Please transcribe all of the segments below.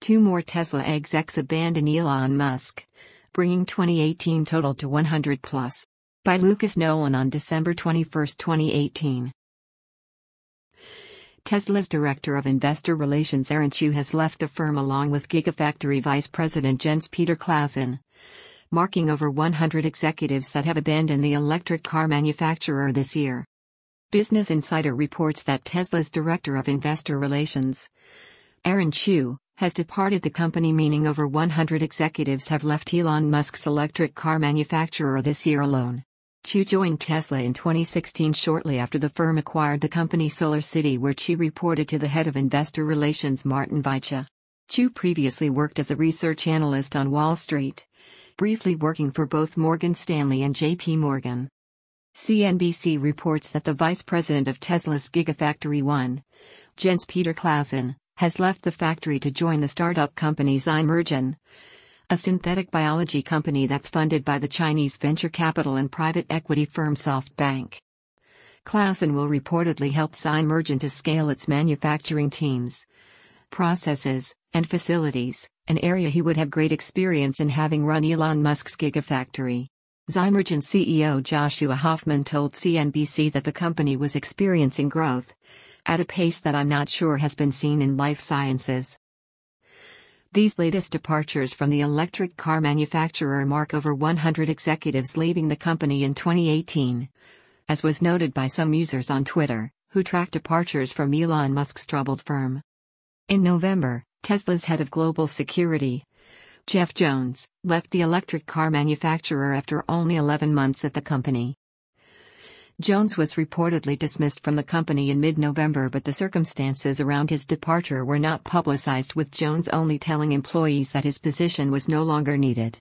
Two more Tesla execs abandon Elon Musk, bringing 2018 total to 100 plus. By Lucas Nolan on December 21, 2018. Tesla's Director of Investor Relations Aaron Chew has left the firm along with Gigafactory Vice President Jens-Peter Clausen, marking over 100 executives that have abandoned the electric car manufacturer this year. Business Insider reports that Tesla's Director of Investor Relations, Aaron Chew, has departed the company, meaning over 100 executives have left Elon Musk's electric car manufacturer this year alone. Chew joined Tesla in 2016 shortly after the firm acquired the company SolarCity, where Chew reported to the head of investor relations Martin Vaicha. Chew previously worked as a research analyst on Wall Street, briefly working for both Morgan Stanley and JP Morgan. CNBC reports that the vice president of Tesla's Gigafactory 1, Jens-Peter Clausen, has left the factory to join the startup company Zymergen, a synthetic biology company that's funded by the Chinese venture capital and private equity firm SoftBank. Clausen will reportedly help Zymergen to scale its manufacturing teams, processes, and facilities, an area he would have great experience in, having run Elon Musk's Gigafactory. Zymergen CEO Joshua Hoffman told CNBC that the company was experiencing growth at a pace that I'm not sure has been seen in life sciences. These latest departures from the electric car manufacturer mark over 100 executives leaving the company in 2018, as was noted by some users on Twitter, who track departures from Elon Musk's troubled firm. In November, Tesla's head of global security, Jeff Jones, left the electric car manufacturer after only 11 months at the company. Jones was reportedly dismissed from the company in mid-November, but the circumstances around his departure were not publicized, with Jones only telling employees that his position was no longer needed.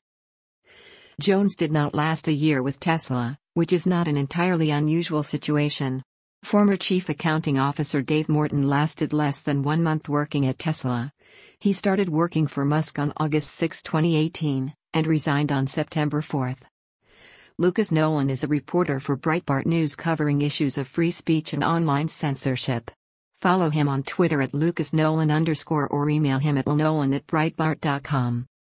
Jones did not last a year with Tesla, which is not an entirely unusual situation. Former Chief Accounting Officer Dave Morton lasted less than 1 month working at Tesla. He started working for Musk on August 6, 2018, and resigned on September 4. Lucas Nolan is a reporter for Breitbart News covering issues of free speech and online censorship. Follow him on Twitter at @LucasNolan_ or email him at lnolan@breitbart.com.